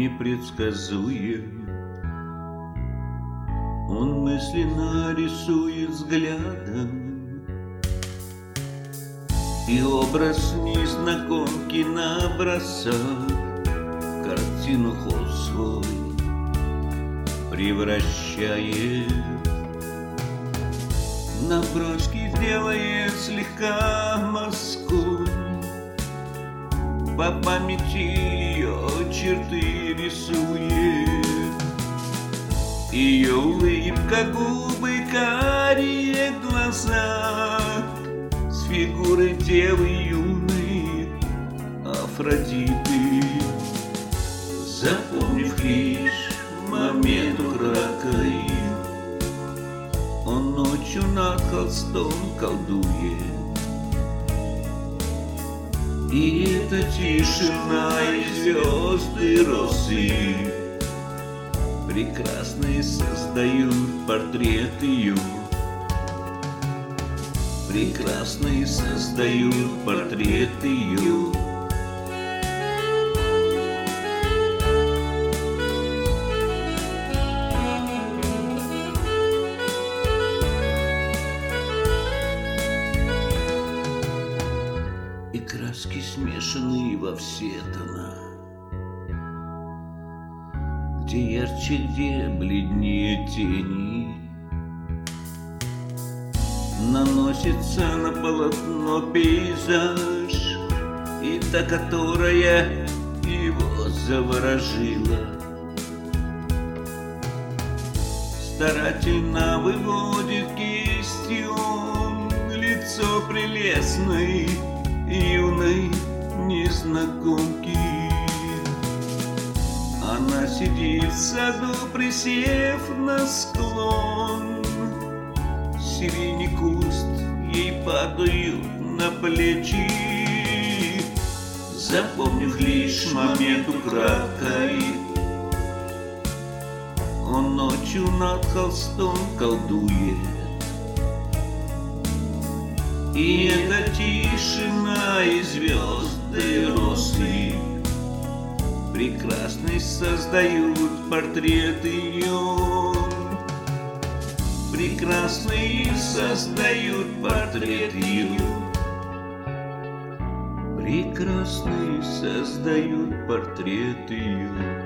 непредсказуем. Он мысленно рисует взглядом, и образ незнакомки набросав в картину холст свой превращает. Наброски делает слегка мазком, по памяти ее черты рисует. Ее улыбка, губы, карие глаза с фигурой девы юной Афродиты. Запомнив лишь момент украдкой, он ночью над холстом колдует. И эта тишина и звезды росы прекрасные создают портрет ее. Прекрасные создают портрет ее. И краски смешаны во все тона, где ярче, где бледнее тени. Наносится на полотно пейзаж, и та, которая его заворожила, старательно выводит кистью лицо прелестной юной незнакомки. Она сидит в саду, присев на склон. Сирени куст ей падают на плечи. Запомнив лишь момент украдкой, он ночью над холстом колдует. И эта тишина и звезды росы прекрасный создают портрет ее. Прекрасный создают портрет ее. Прекрасный создают портрет ее.